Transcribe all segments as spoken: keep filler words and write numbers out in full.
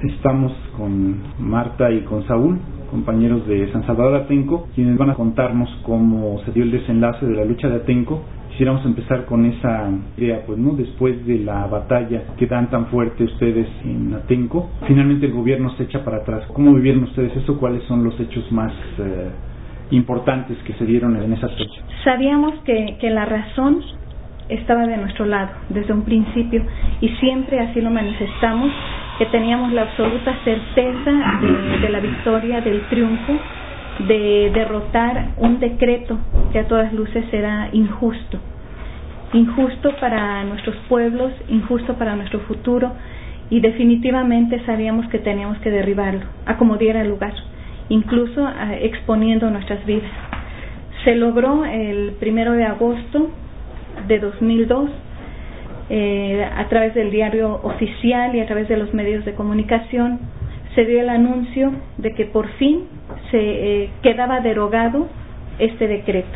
Estamos con Marta y con Saúl, compañeros de San Salvador Atenco, quienes van a contarnos cómo se dio el desenlace de la lucha de Atenco. Quisiéramos empezar con esa idea, pues, ¿no? Después de la batalla que dan tan fuerte ustedes en Atenco, finalmente el gobierno se echa para atrás. ¿Cómo vivieron ustedes eso? ¿Cuáles son los hechos más eh, importantes que se dieron en esa fecha? Sabíamos que, que la razón estaba de nuestro lado desde un principio, y siempre así lo manifestamos, que teníamos la absoluta certeza de, de la victoria, del triunfo, de derrotar un decreto que a todas luces era injusto, injusto para nuestros pueblos, injusto para nuestro futuro, y definitivamente sabíamos que teníamos que derribarlo, a como diera lugar, incluso a, exponiendo nuestras vidas. Se logró el primero de agosto de dos mil dos, eh, a través del diario oficial y a través de los medios de comunicación, se dio el anuncio de que por fin se eh, quedaba derogado este decreto.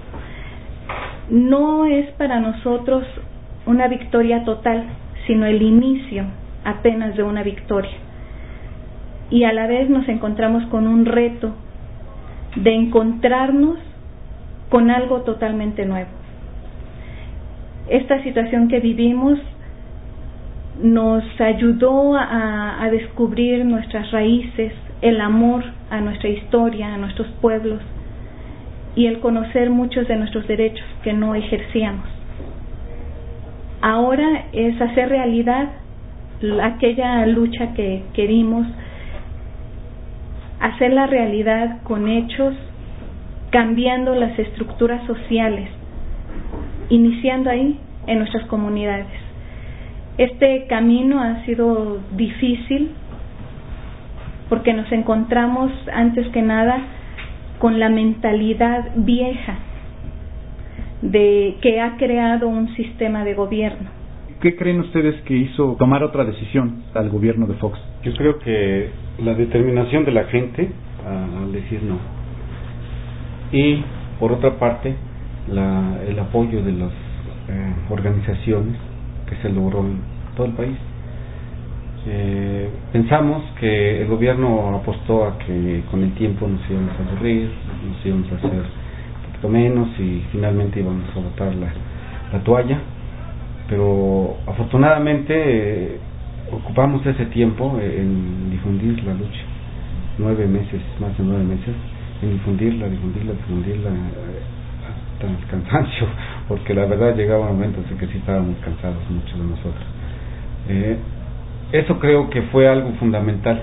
No es para nosotros una victoria total, sino el inicio apenas de una victoria. Y a la vez nos encontramos con un reto de encontrarnos con algo totalmente nuevo. Esta situación que vivimos nos ayudó a, a descubrir nuestras raíces, el amor a nuestra historia, a nuestros pueblos, y el conocer muchos de nuestros derechos que no ejercíamos. Ahora es hacer realidad aquella lucha que querimos, hacerla realidad con hechos, cambiando las estructuras sociales, iniciando ahí en nuestras comunidades. Este camino ha sido difícil porque nos encontramos antes que nada con la mentalidad vieja de que ha creado un sistema de gobierno. ¿Qué creen ustedes que hizo tomar otra decisión al gobierno de Fox? Yo creo que la determinación de la gente al decir no, y por otra parte la, el apoyo de las eh, organizaciones que se logró en todo el país. Eh, pensamos que el gobierno apostó a que con el tiempo nos íbamos a aburrir, nos íbamos a hacer un poquito menos y finalmente íbamos a botar la, la toalla, pero afortunadamente eh, ocupamos ese tiempo en difundir la lucha, nueve meses, más de nueve meses, en difundirla, difundirla, difundirla hasta el cansancio, porque la verdad llegaba momentos en que sí estábamos cansados muchos de nosotros. Eh, eso creo que fue algo fundamental,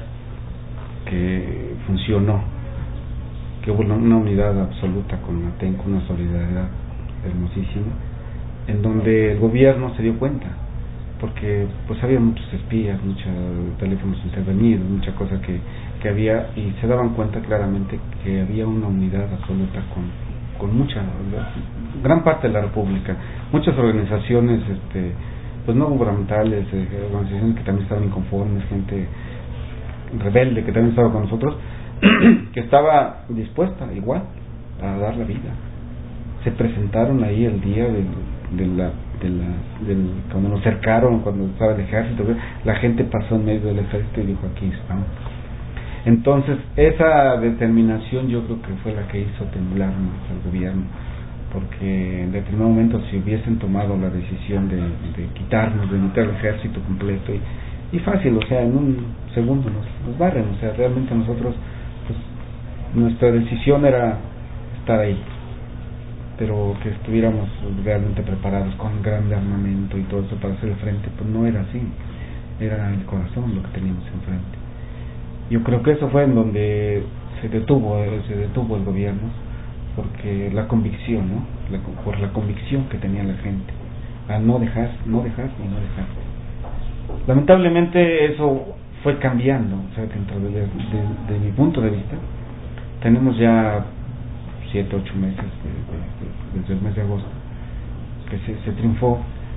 que funcionó, que hubo una, una unidad absoluta con Atenco, una solidaridad hermosísima, en donde el gobierno se dio cuenta, porque pues había muchos espías, muchos teléfonos intervenidos, mucha cosa que, que había, y se daban cuenta claramente que había una unidad absoluta con, con mucha, gran parte de la República, muchas organizaciones este pues no gubernamentales, eh, organizaciones que también estaban inconformes, gente rebelde que también estaba con nosotros, que estaba dispuesta igual a dar la vida. Se presentaron ahí el día de, de la, de la, del, cuando nos cercaron, cuando estaba el ejército, la gente pasó en medio del ejército y dijo: aquí estamos. Entonces esa determinación yo creo que fue la que hizo temblar más al gobierno, porque en determinado momento si hubiesen tomado la decisión de, de quitarnos, de meter el ejército completo y, y fácil, o sea, en un segundo nos, nos barren, o sea, realmente nosotros, pues nuestra decisión era estar ahí, pero que estuviéramos realmente preparados con grande armamento y todo eso para hacer el frente, pues no era así, era el corazón lo que teníamos enfrente. Yo creo que eso fue en donde se detuvo, se detuvo el gobierno, porque la convicción, ¿no? La, por la convicción que tenía la gente a no dejar, no dejar y no dejar. Lamentablemente eso fue cambiando, o sea, dentro de, de, de, de mi punto de vista, tenemos ya siete, ocho meses de, de, desde el mes de agosto que se, se triunfó,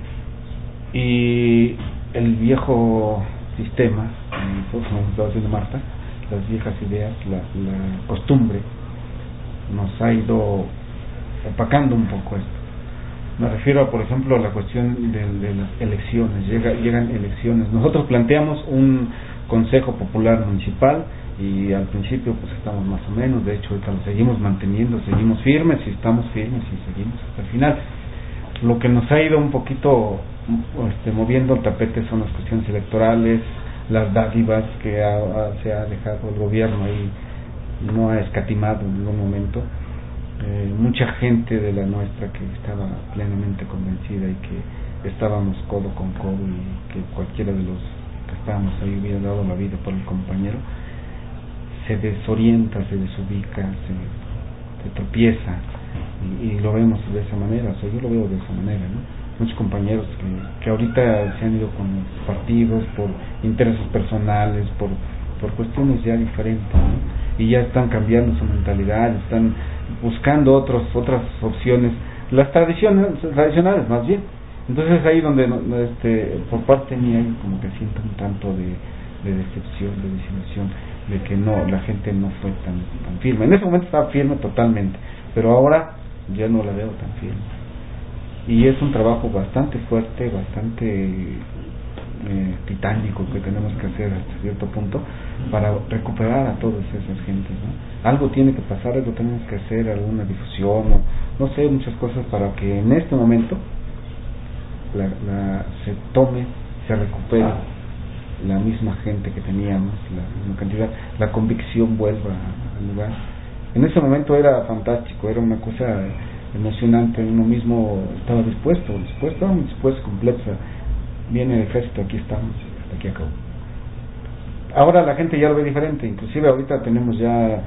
y el viejo sistema, como estaba diciendo Marta, las viejas ideas, la, la costumbre nos ha ido opacando un poco esto. Me refiero a, por ejemplo, a la cuestión de, de las elecciones. Llega, llegan elecciones. Nosotros planteamos un, Consejo Popular Municipal, y al principio pues estamos más o menos, de hecho ahorita lo seguimos manteniendo, seguimos firmes y estamos firmes y seguimos hasta el final. Lo que nos ha ido un poquito este, moviendo el tapete son las cuestiones electorales, las dádivas que ha, ha, se ha dejado el gobierno ahí, no ha escatimado en ningún momento. Eh, mucha gente de la nuestra que estaba plenamente convencida y que estábamos codo con codo y que cualquiera de los que estábamos ahí hubiera dado la vida por el compañero, se desorienta, se desubica, se, se tropieza y, y lo vemos de esa manera, o sea, yo lo veo de esa manera, ¿no? Muchos compañeros que, que ahorita se han ido con los partidos por intereses personales, por, por cuestiones ya diferentes, ¿no? Y ya están cambiando su mentalidad, están buscando otros otras opciones, las tradiciones tradicionales más bien. Entonces ahí donde este por parte mía como que siento un tanto de, de decepción, de desilusión, de que no, la gente no fue tan, tan firme. En ese momento estaba firme totalmente, pero ahora ya no la veo tan firme. Y es un trabajo bastante fuerte, bastante eh, titánico que tenemos que hacer hasta cierto punto para recuperar a todas esas gentes, ¿no? Algo tiene que pasar, algo tenemos que hacer, alguna difusión, o no sé, muchas cosas para que en este momento la, la, se tome, se recupere la misma gente que teníamos, la misma cantidad, la convicción vuelva al lugar. En ese momento era fantástico, era una cosa emocionante, uno mismo estaba dispuesto, dispuesto, estábamos dispuestos completos, viene el ejército, aquí estamos, hasta aquí acabó. Ahora la gente ya lo ve diferente, inclusive ahorita tenemos ya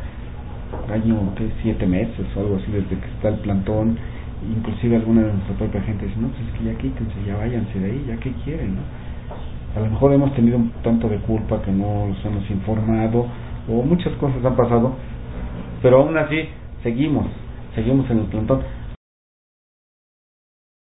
año, ¿qué? siete meses o algo así desde que está el plantón, inclusive alguna de nuestra propia gente dice, no, pues es que ya quítense, ya váyanse de ahí, ya que quieren, ¿no? A lo mejor hemos tenido un tanto de culpa que no los hemos informado, o muchas cosas han pasado, pero aún así seguimos, seguimos en el plantón.